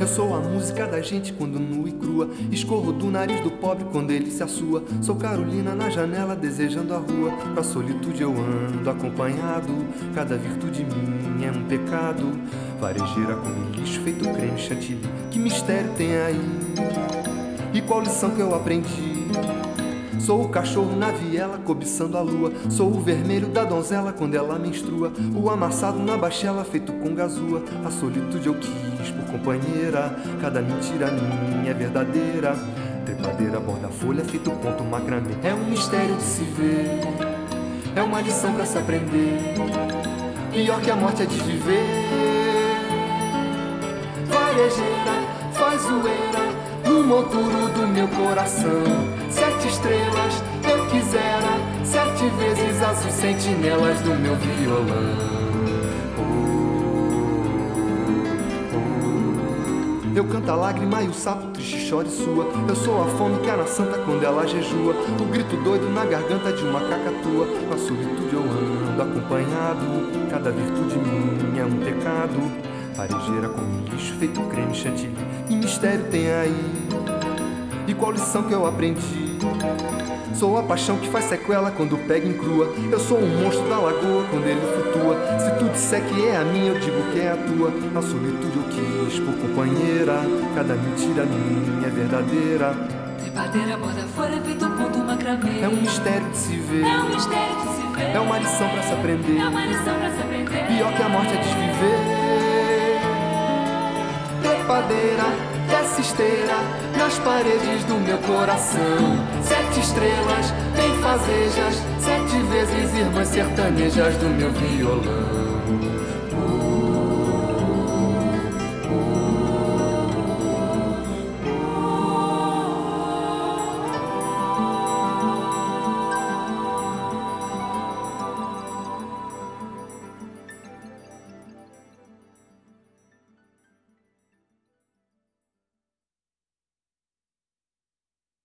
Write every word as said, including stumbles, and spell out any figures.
Eu sou a música da gente quando nua e crua. Escorro do nariz do pobre quando ele se assua. Sou Carolina na janela desejando a rua. Pra solitude eu ando acompanhado. Cada virtude minha é um pecado. Varejeira come lixo feito creme chantilly. Que mistério tem aí? E qual lição que eu aprendi? Sou o cachorro na viela cobiçando a lua. Sou o vermelho da donzela quando ela menstrua. O amassado na bachela feito com gazua. A solitude eu quis por companheira. Cada mentira minha é verdadeira. Trepadeira, borda-folha, feito ponto macramê. É um mistério de se ver. É uma lição pra se aprender. Pior que a morte é desviver. Varejeira, faz zoeira no monturo do meu coração. Sete estrelas eu quisera, sete vezes azul sentinelas do meu violão. Oh, oh. Eu canto a lágrima e o sapo triste chora e sua. Eu sou a fome que há na santa quando ela jejua. O grito doido na garganta de uma cacatua. Com a solitude eu ando acompanhado. Cada virtude minha é um pecado. Varejeira com lixo feito creme chantilly. Que mistério tem aí? E qual lição que eu aprendi? Sou a paixão que faz sequela quando pega em crua. Eu sou um monstro da lagoa quando ele flutua. Se tu disser que é a minha, eu digo que é a tua. A solitude eu quis por companheira. Cada mentira minha é verdadeira. Trepadeira, borda-folha, feito ponto macramê. É um mistério de se ver. É um mistério de se ver. É uma lição pra se aprender. É uma lição pra se aprender. Pior que a morte é desviver. Trepadeira, desce esteira nas paredes do meu coração. Sete estrelas, bem fazejas, sete vezes irmãs sertanejas do meu violão.